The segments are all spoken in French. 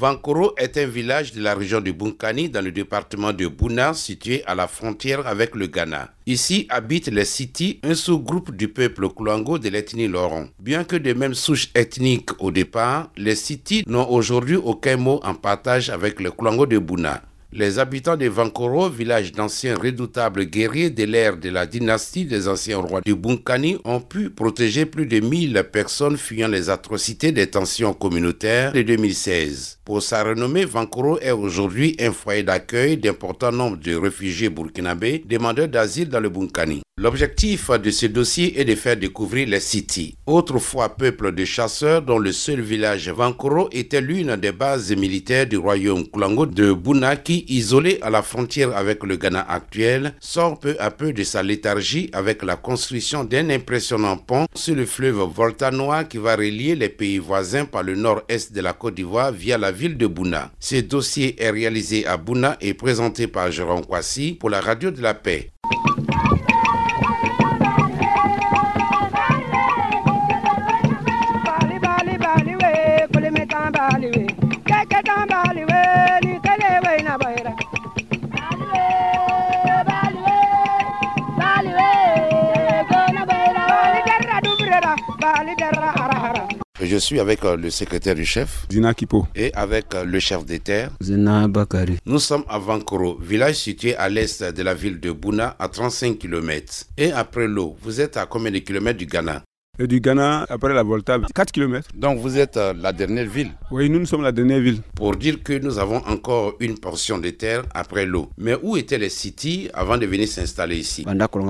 Vankoro est un village de la région de Bunkani dans le département de Bouna, situé à la frontière avec le Ghana. Ici habitent les Siti, un sous-groupe du peuple Koulango de l'ethnie Loron. Bien que de mêmes souches ethniques au départ, les Siti n'ont aujourd'hui aucun mot en partage avec les Koulango de Bouna. Les habitants de Vankoro, village d'anciens redoutables guerriers de l'ère de la dynastie des anciens rois du Bunkani, ont pu protéger plus de 1000 personnes fuyant les atrocités des tensions communautaires de 2016. Pour sa renommée, Vankoro est aujourd'hui un foyer d'accueil d'importants nombres de réfugiés burkinabés, demandeurs d'asile dans le Bunkani. L'objectif de ce dossier est de faire découvrir les Siti, autrefois peuple de chasseurs dont le seul village Vankoro était l'une des bases militaires du royaume Koulango de Bouna qui, isolé à la frontière avec le Ghana actuel, sort peu à peu de sa léthargie avec la construction d'un impressionnant pont sur le fleuve Volta-Noir qui va relier les pays voisins par le nord-est de la Côte d'Ivoire via la ville de Bouna. Ce dossier est réalisé à Bouna et présenté par Jérôme Kwasi pour la Radio de la Paix. Je suis avec le secrétaire du chef, Zina Kipo, et avec le chef des terres, Zina Bakari. Nous sommes à Vankoro, village situé à l'est de la ville de Bouna, à 35 km. Et après l'eau, vous êtes à combien de kilomètres du Ghana? Et du Ghana, après la Volta, 4 km. Donc vous êtes la dernière ville? Oui, nous sommes la dernière ville. Pour dire que nous avons encore une portion de terre après l'eau. Mais où étaient les Siti avant de venir s'installer ici?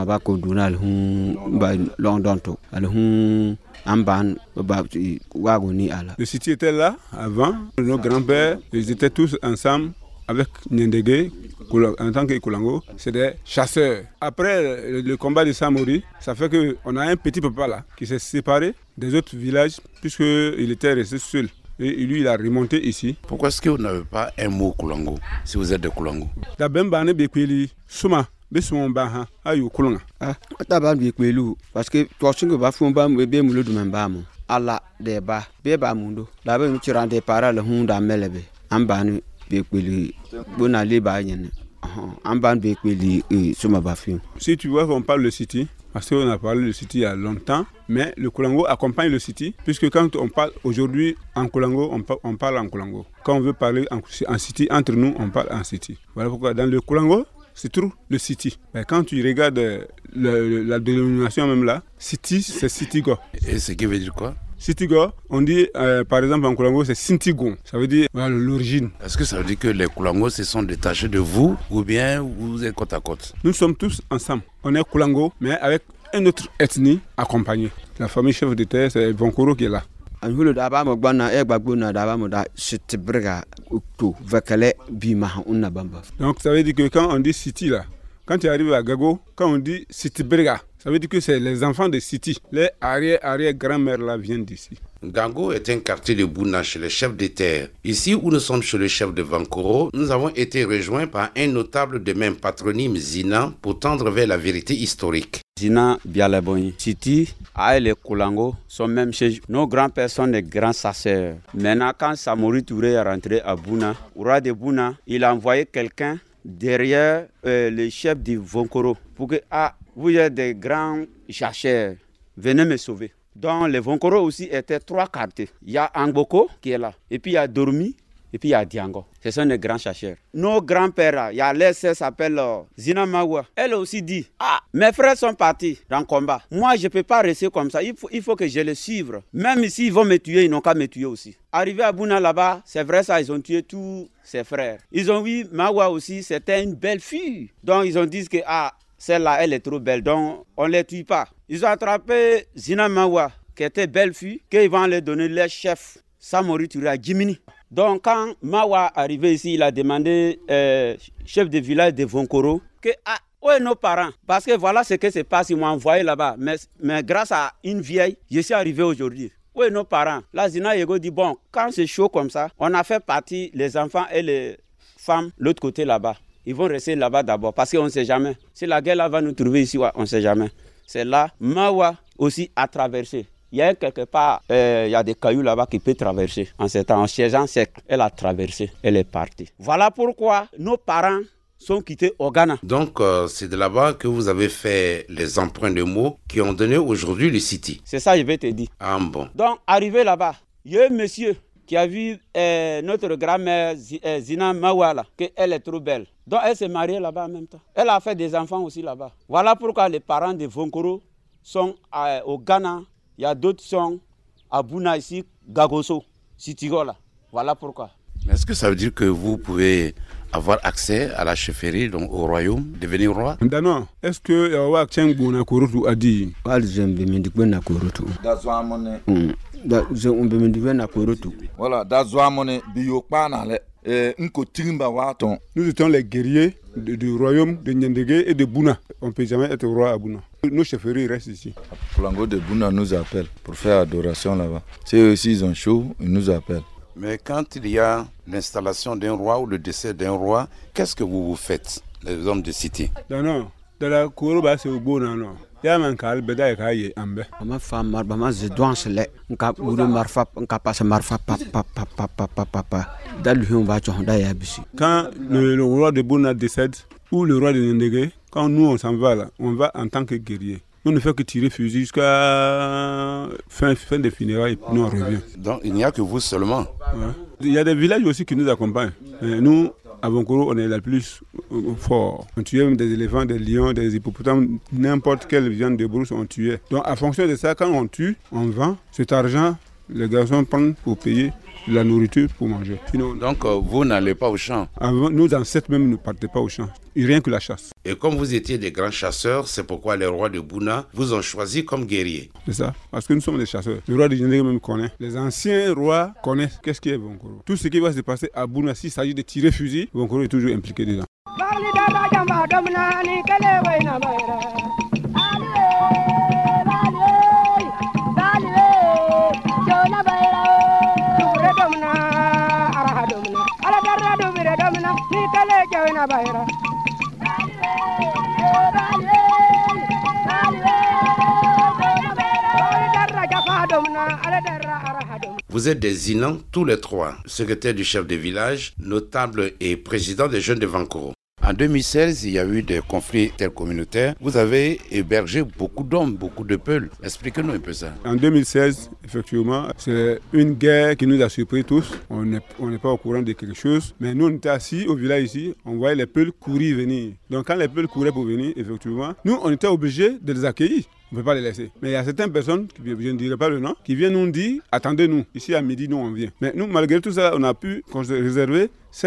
Le Siti était là avant. Nos grands-pères, ils étaient tous ensemble avec Nyendege, en tant que Koulango. C'est des chasseurs. Après le combat de Samori, ça fait qu'on a un petit papa là qui s'est séparé des autres villages puisqu'il était resté seul. Et lui, il a remonté ici. Pourquoi est-ce que vous n'avez pas un mot Koulango si vous êtes de Koulango? La Bembane Bekweli, Souma. Besumba ayo kulunga Taba bekwelu parce que toi singo ba fumba be mulu du membamo ala deba be ba mundo da be mu rendre para le hunda melebe ambanu bekweli bona le ba nyene amban bekweli suma ba film. Si tu vois qu'on parle le Siti, parce qu'on a parlé le Siti il y a longtemps, mais le Koulango accompagne le Siti, puisque quand on parle aujourd'hui en Koulango, on parle en Koulango. Quand on veut parler en Siti, entre nous, on parle en Siti. Voilà pourquoi dans le Koulango, c'est trop le Siti. Mais quand tu regardes la dénomination même là, Siti, c'est Sitigo. Et ce qui veut dire quoi? Sitigo, on dit par exemple en Koulango, c'est Sintigon. Ça veut dire voilà, l'origine. Est-ce que ça veut dire que les Koulango se sont détachés de vous ou bien vous êtes côte à côte? Nous sommes tous ensemble. On est Koulango, mais avec une autre ethnie accompagnée. La famille chef de terre, c'est Vankoro qui est là. Donc ça veut dire que quand on dit Siti là, quand tu arrives à Gago, quand on dit Sitibrega, ça veut dire que c'est les enfants de Siti. Les arrière-grand-mères là viennent d'ici. Gango est un quartier de Bouna chez les chefs des terres. Ici où nous sommes chez le chef de Vankoro, nous avons été rejoints par un notable de même patronyme Zina pour tendre vers la vérité historique. Zina Bialaboni. Siti, les Koulango sont même chez nos grands-pères sont des grands chasseurs. Maintenant, quand Samori Touré est rentré à Bouna, au roi de Bouna, il a envoyé quelqu'un derrière le chef de Vankoro pour que vous êtes des grands chasseurs, venez me sauver. Donc les Vankoro aussi étaient 3 quartiers. Il y a Angboko qui est là, et puis il y a Dormi, et puis il y a Diango. Ce sont des grands chasseurs. Nos grands-pères, il y a l'essai s'appelle Zina Mawa. Elle aussi dit, mes frères sont partis dans le combat. Moi, je ne peux pas rester comme ça. Il faut que je les suive. Même si ils vont me tuer, ils n'ont qu'à me tuer aussi. Arrivé à Bouna là-bas, c'est vrai ça, ils ont tué tous ses frères. Ils ont vu Mawa aussi, c'était une belle fille. Donc ils ont dit que celle-là, elle est trop belle, donc on ne les tue pas. Ils ont attrapé Zina Mawa, qui était belle fille, qu'ils vont aller donner leur chef, Samori Touré à Jimini. Donc quand Mawa est arrivé ici, il a demandé chef de village de Vankoro, où est nos parents? Parce que voilà ce qui se passe, ils m'ont envoyé là-bas. Mais grâce à une vieille, je suis arrivé aujourd'hui. Où est nos parents? Là, Zina Yego dit, bon, quand c'est chaud comme ça, on a fait partie, les enfants et les femmes, l'autre côté là-bas. Ils vont rester là-bas d'abord parce qu'on ne sait jamais. Si la guerre là va nous trouver ici, on ne sait jamais. C'est là, Mawa aussi a traversé. il y a quelque part, il y a des cailloux là-bas qui peuvent traverser. En ce temps, en siégeant sec, elle a traversé, elle est partie. Voilà pourquoi nos parents sont quittés au Ghana. Donc, c'est de là-bas que vous avez fait les emprunts de mots qui ont donné aujourd'hui le City. C'est ça, je vais te dire. Ah bon. Donc, arrivé là-bas, il y a un monsieur qui a vu notre grand-mère Zina Mawala, qu'elle est trop belle. Donc, elle s'est mariée là-bas en même temps. Elle a fait des enfants aussi là-bas. Voilà pourquoi les parents de Vonkoro sont au Ghana. Il y a d'autres qui sont à Bouna ici, Gagoso, Sitigola. Voilà pourquoi. Est-ce que ça veut dire que vous pouvez avoir accès à la chefferie, donc au royaume, devenir roi? Non. Est-ce que Yawa Tcheng Bouna Korotu a dit Voilà, nous étions les guerriers du royaume de Nyendege et de Bouna. On ne peut jamais être roi à Bouna. Nos chefferies restent ici. Kulango de Bouna nous appelle pour faire adoration là-bas. Si eux aussi ils ont chaud, ils nous appellent. Mais quand il y a l'installation d'un roi ou le décès d'un roi, qu'est-ce que vous faites, les hommes de cité? Non. Dans la Koroba, c'est au Bouna, non. Yaman kal beda ya kaye ambe. Ma femme marba zedouance le nka buru marfa nka passe marfa papa. Dalu va chonda ya bisi. Quand le roi de Bouna décède ou le roi de Ndege, quand nous on s'en va là, on va en tant que guerrier. Nous ne faisons que tirer fusil jusqu'à fin des funérailles, nous on revient. Donc il n'y a que vous seulement. Ouais. Il y a des villages aussi qui nous accompagnent. Nous, à Vonkoro, on est le plus fort. On tuait même des éléphants, des lions, des hippopotames, n'importe quelle viande de brousse, on tuait. Donc, à fonction de ça, quand on tue, on vend. Cet argent, les garçons prennent pour payer la nourriture pour manger. Sinon, donc, vous n'allez pas au champ? Avant, nos ancêtres même ne partaient pas au champ. Rien que la chasse. Et comme vous étiez des grands chasseurs, c'est pourquoi les rois de Bouna vous ont choisi comme guerriers. C'est ça, parce que nous sommes des chasseurs. Le roi de Djendé même connaît. Les anciens rois connaissent qu'est-ce qu'est Vonkoro. Tout ce qui va se passer à Bouna, s'il s'agit de tirer fusil, Vonkoro est toujours impliqué dedans. Vous êtes des Inans, tous les trois, secrétaire du chef de village, notable et président des jeunes de Vonkoro. En 2016, il y a eu des conflits intercommunautaires. Vous avez hébergé beaucoup d'hommes, beaucoup de peuples. Expliquez-nous un peu ça. En 2016, effectivement, c'est une guerre qui nous a surpris tous. On n'est pas au courant de quelque chose. Mais nous, on était assis au village ici. On voyait les peuples courir venir. Donc quand les peuples couraient pour venir, effectivement, nous, on était obligés de les accueillir. On ne peut pas les laisser. Mais il y a certaines personnes, je ne dirai pas le nom, qui viennent nous dire, attendez-nous, ici à midi, nous on vient. Mais nous, malgré tout ça, on a pu réserver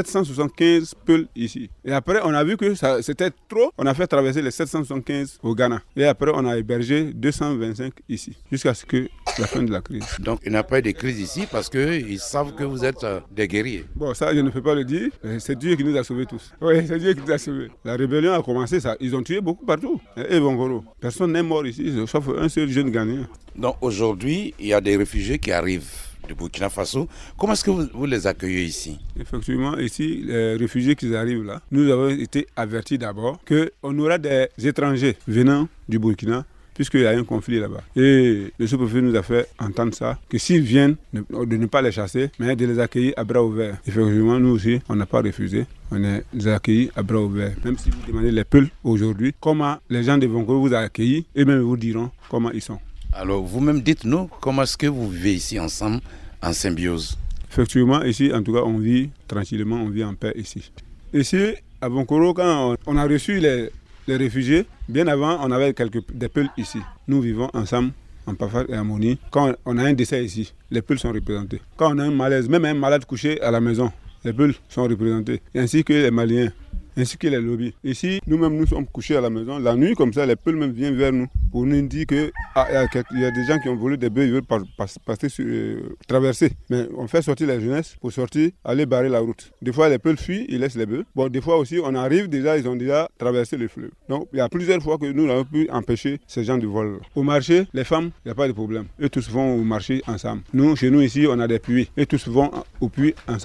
775 peuls ici. Et après, on a vu que c'était trop. On a fait traverser les 775 au Ghana. Et après, on a hébergé 225 ici, jusqu'à ce que la fin de la crise. Donc, il n'y a pas eu de crise ici parce qu'ils savent que vous êtes des guerriers. Bon, ça, je ne peux pas le dire. C'est Dieu qui nous a sauvés tous. Oui, c'est Dieu qui nous a sauvés. La rébellion a commencé, ça. Ils ont tué beaucoup partout. Et Vonkoro. Personne n'est mort ici, sauf un seul jeune Ghanéen. Donc, aujourd'hui, il y a des réfugiés qui arrivent de Burkina Faso. Comment est-ce que vous les accueillez ici? Effectivement, ici, les réfugiés qui arrivent là, nous avons été avertis d'abord qu'on aura des étrangers venant du Burkina, puisqu'il y a un conflit là-bas. Et le sous-préfet nous a fait entendre ça, que s'ils viennent, de ne pas les chasser, mais de les accueillir à bras ouverts. Effectivement, nous aussi, on n'a pas refusé. On les a accueillis à bras ouverts. Même si vous demandez les peuples aujourd'hui, comment les gens de Vonkoro vous ont accueillis, eux-mêmes vous diront comment ils sont. Alors, vous-même, dites-nous, comment est-ce que vous vivez ici ensemble, en symbiose? Effectivement, ici, en tout cas, on vit tranquillement, on vit en paix ici. Ici, à Vonkoro, quand on a reçu les réfugiés, bien avant, on avait des peuls ici. Nous vivons ensemble, en parfaite harmonie. Quand on a un décès ici, les peuls sont représentés. Quand on a un malaise, même un malade couché à la maison, les peuls sont représentés, ainsi que les Maliens, ainsi que les lobbies. Ici, nous-mêmes, nous sommes couchés à la maison. La nuit, comme ça, les peuls même viennent vers nous pour nous dire qu'il y a des gens qui ont volé des bœufs, ils veulent traverser. Mais on fait sortir la jeunesse pour sortir, aller barrer la route. Des fois, les peuls fuient, ils laissent les bœufs. Bon, des fois aussi, on arrive déjà, ils ont déjà traversé le fleuve. Donc, il y a plusieurs fois que nous avons pu empêcher ces gens de vol. Au marché, les femmes, il n'y a pas de problème. Eux tous vont au marché ensemble. Nous, chez nous ici, on a des puits. Eux tous vont au puits ensemble.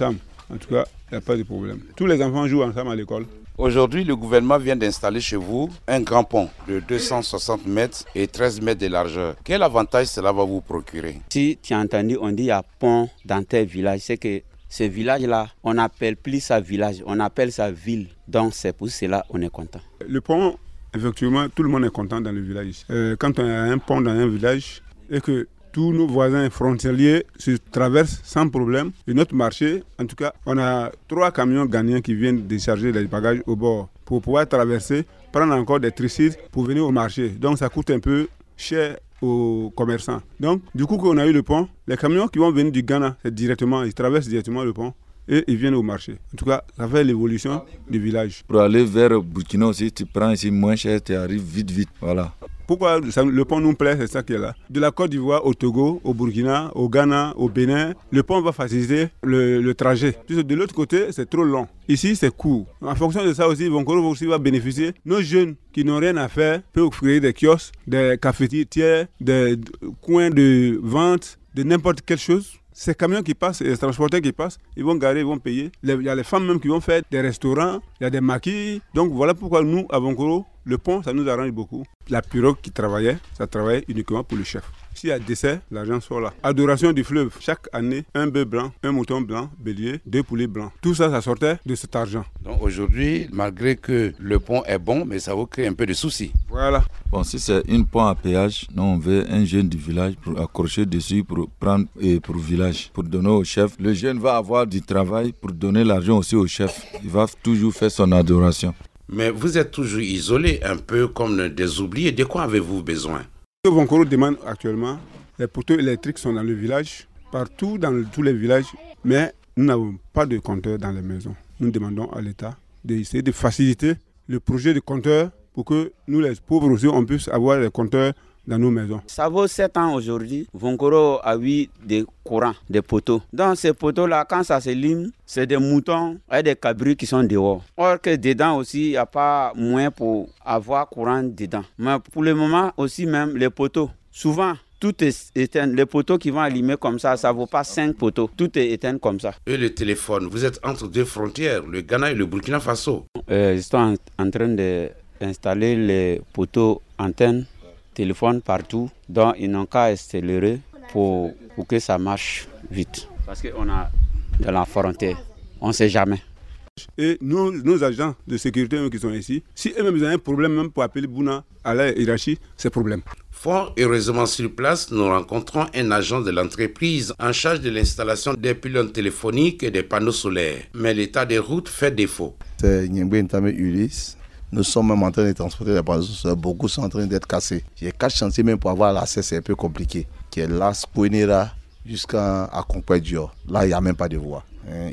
En tout cas, il n'y a pas de problème. Tous les enfants jouent ensemble à l'école. Aujourd'hui, le gouvernement vient d'installer chez vous un grand pont de 260 mètres et 13 mètres de largeur. Quel avantage cela va vous procurer? Si tu as entendu, on dit il y a pont dans tel village, c'est que ce village-là, on n'appelle plus ça village, on appelle ça ville. Donc c'est pour cela qu'on est content. Le pont, effectivement, tout le monde est content dans le village. Quand on a un pont dans un village et que tous nos voisins frontaliers se traversent sans problème. Et notre marché, en tout cas, on a 3 camions gagnants qui viennent décharger les bagages au bord pour pouvoir traverser, prendre encore des tricycles pour venir au marché. Donc ça coûte un peu cher aux commerçants. Donc du coup, quand on a eu le pont, les camions qui vont venir du Ghana, ils traversent directement le pont et ils viennent au marché. En tout cas, ça fait l'évolution du village. Pour aller vers Burkina aussi, tu prends ici moins cher, tu arrives vite. Voilà. Pourquoi le pont nous plaît, c'est ça qui est là. De la Côte d'Ivoire au Togo, au Burkina, au Ghana, au Bénin, le pont va faciliter le trajet. Puisque de l'autre côté, c'est trop long. Ici, c'est court. En fonction de ça aussi, Vonkoro aussi va bénéficier. Nos jeunes qui n'ont rien à faire peuvent créer des kiosques, des cafetières, des coins de vente, de n'importe quelle chose. Ces camions qui passent, les transporteurs qui passent, ils vont garer, ils vont payer. Il y a les femmes même qui vont faire des restaurants, il y a des maquis. Donc voilà pourquoi nous, à Vonkoro, le pont, ça nous arrange beaucoup. La pirogue qui travaillait, ça travaillait uniquement pour le chef. S'il y a décès, l'argent sort là. Adoration du fleuve, chaque année, un bœuf blanc, un mouton blanc, bélier, 2 poulets blancs. Tout ça, ça sortait de cet argent. Donc aujourd'hui, malgré que le pont est bon, mais ça vous crée un peu de soucis. Voilà. Bon, si c'est une pont à péage, nous on veut un jeune du village pour accrocher dessus, pour prendre pour le village, pour donner au chef. Le jeune va avoir du travail pour donner l'argent aussi au chef. Il va toujours faire son adoration. Mais vous êtes toujours isolé, un peu comme des oubliés. De quoi avez-vous besoin? Ce que Vonkoro demande actuellement, les poteaux électriques sont dans le village, partout dans tous les villages, mais nous n'avons pas de compteur dans les maisons. Nous demandons à l'État d'essayer de faciliter le projet de compteur pour que nous, les pauvres aussi, on puisse avoir les compteurs dans nos maisons. Ça vaut 7 ans aujourd'hui. Vonkoro a eu des courants, des poteaux. Dans ces poteaux-là, quand ça se lime, c'est des moutons et des cabris qui sont dehors. Or que dedans aussi, il n'y a pas moyen pour avoir courant dedans. Mais pour le moment aussi même, les poteaux, souvent, tout est éteint. Les poteaux qui vont allumer comme ça ne vaut pas 5 poteaux. Tout est éteint comme ça. Et le téléphone, vous êtes entre 2 frontières, le Ghana et le Burkina Faso. Ils sont en train d'installer les poteaux antennes téléphone partout, donc ils n'ont qu'à accélérer pour que ça marche vite. Parce qu'on a de la frontière, on ne sait jamais. Et nos agents de sécurité qui sont ici, si eux-mêmes ont un problème même pour appeler Bouna à la hiérarchie, c'est problème. Fort heureusement sur place, nous rencontrons un agent de l'entreprise en charge de l'installation des pylônes téléphoniques et des panneaux solaires. Mais l'état des routes fait défaut. C'est Nyembe Ntame Ulysse. Nous sommes même en train de transporter les panneaux solaires. Beaucoup sont en train d'être cassés. J'ai 4 chantiers même pour avoir l'accès, c'est un peu compliqué. Qui est là, Spoinera, jusqu'à Conquête Dior. Là, il n'y a même pas de voie.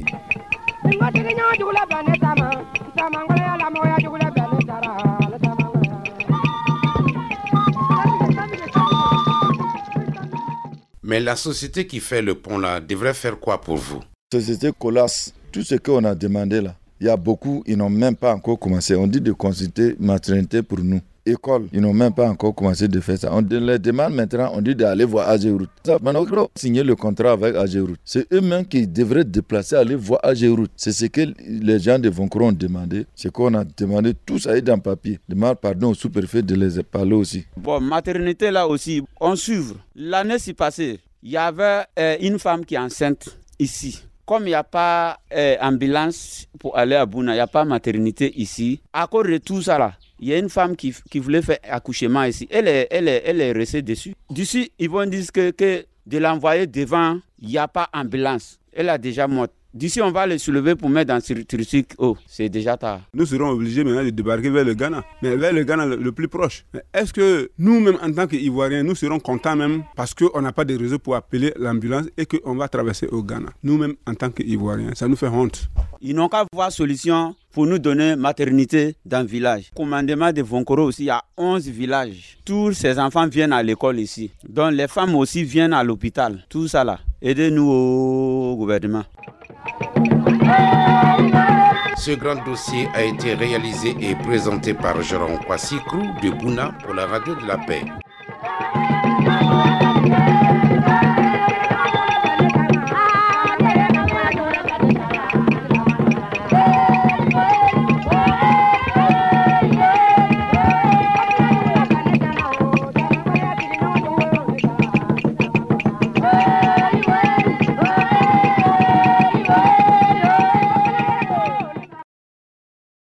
Mais la société qui fait le pont là devrait faire quoi pour vous? La société Colas, tout ce qu'on a demandé là, il y a beaucoup, ils n'ont même pas encore commencé. On dit de consulter maternité pour nous. École, ils n'ont même pas encore commencé de faire ça. On les demande maintenant, on dit d'aller voir AGEROUTE. Maintenant, on a signé le contrat avec AGEROUTE. C'est eux-mêmes qui devraient déplacer, aller voir AGEROUTE. C'est ce que les gens de Vonkoro ont demandé. C'est qu'on a demandé, tout ça est dans le papier. Demande pardon au sous-préfet de les parler aussi. Bon, maternité là aussi, on suivre. L'année passée, il y avait une femme qui est enceinte ici. Comme il n'y a pas ambulance pour aller à Bouna, il n'y a pas maternité ici, à cause de tout ça là, il y a une femme qui voulait faire accouchement ici. Elle est restée dessus. D'ici, ils vont dire que de l'envoyer devant, il n'y a pas ambulance. Elle a déjà morte. D'ici, on va le soulever pour mettre dans le tricycle. Oh, c'est déjà tard. Nous serons obligés maintenant de débarquer vers le Ghana, mais vers le Ghana le plus proche. Mais est-ce que nous-mêmes, en tant qu'Ivoiriens, nous serons contents même parce qu'on n'a pas de réseau pour appeler l'ambulance et qu'on va traverser au Ghana? Nous-mêmes, en tant qu'Ivoiriens, ça nous fait honte. Ils n'ont qu'à voir solution pour nous donner maternité dans le village. Commandement de Vonkoro aussi, il y a 11 villages. Tous ces enfants viennent à l'école ici. Donc les femmes aussi viennent à l'hôpital. Tout ça là. Aidez-nous au gouvernement. Ce grand dossier a été réalisé et présenté par Jérôme Kwasi Krou de Bouna pour la Radio de la Paix.